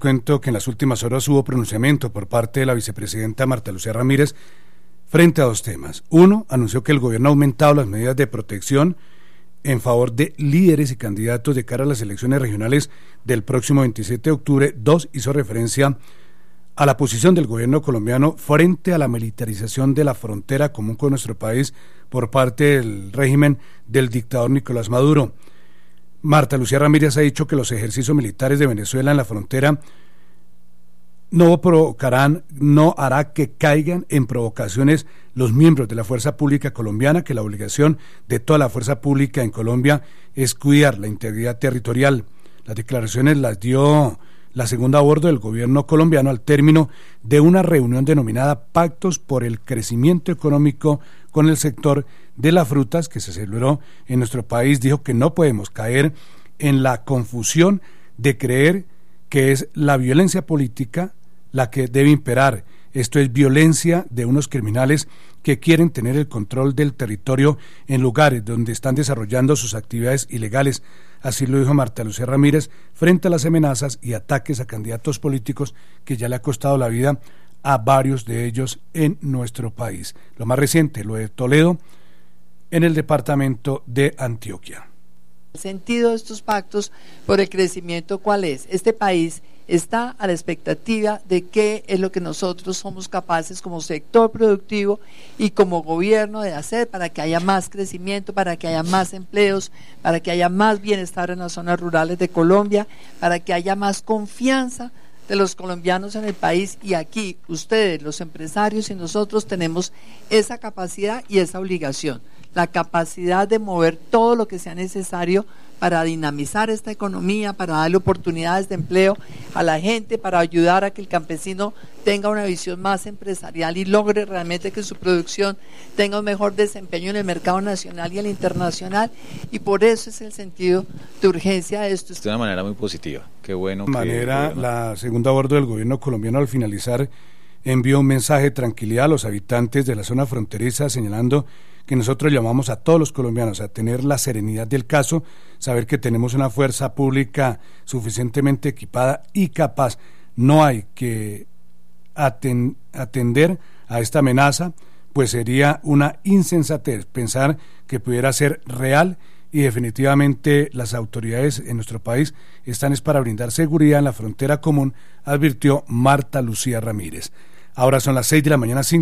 Cuento que en las últimas horas hubo pronunciamiento por parte de la vicepresidenta Marta Lucía Ramírez frente a dos temas. Uno, anunció que el gobierno ha aumentado las medidas de protección en favor de líderes y candidatos de cara a las elecciones regionales del próximo 27 de octubre. Dos, hizo referencia a la posición del gobierno colombiano frente a la militarización de la frontera común con nuestro país por parte del régimen del dictador Nicolás Maduro. Marta Lucía Ramírez ha dicho que los ejercicios militares de Venezuela en la frontera no hará que caigan en provocaciones los miembros de la fuerza pública colombiana, que la obligación de toda la fuerza pública en Colombia es cuidar la integridad territorial. Las declaraciones las dio la segunda a bordo del gobierno colombiano al término de una reunión denominada Pactos por el Crecimiento Económico con el sector de las frutas que se celebró en nuestro país. Dijo que no podemos caer en la confusión de creer que es la violencia política la que debe imperar. Esto es violencia de unos criminales que quieren tener el control del territorio en lugares donde están desarrollando sus actividades ilegales. Así lo dijo Marta Lucía Ramírez frente a las amenazas y ataques a candidatos políticos que ya le ha costado la vida a varios de ellos en nuestro país. Lo más reciente, lo de Toledo, en el departamento de Antioquia. El sentido de estos pactos por el crecimiento, ¿cuál es? Este país está a la expectativa de qué es lo que nosotros somos capaces como sector productivo y como gobierno de hacer para que haya más crecimiento, para que haya más empleos, para que haya más bienestar en las zonas rurales de Colombia, para que haya más confianza de los colombianos en el país. Y aquí ustedes, los empresarios y nosotros tenemos esa capacidad y esa obligación, la capacidad de mover todo lo que sea necesario para dinamizar esta economía, para darle oportunidades de empleo a la gente, para ayudar a que el campesino tenga una visión más empresarial y logre realmente que su producción tenga un mejor desempeño en el mercado nacional y el internacional, y por eso es el sentido de urgencia de esto. De una manera muy positiva, qué bueno. La segunda a bordo del gobierno colombiano al finalizar envió un mensaje de tranquilidad a los habitantes de la zona fronteriza, señalando que nosotros llamamos a todos los colombianos a tener la serenidad del caso, saber que tenemos una fuerza pública suficientemente equipada y capaz. No hay que atender a esta amenaza, pues sería una insensatez pensar que pudiera ser real, y definitivamente las autoridades en nuestro país están para brindar seguridad en la frontera común, advirtió Marta Lucía Ramírez. Ahora son las 6 de la mañana, 5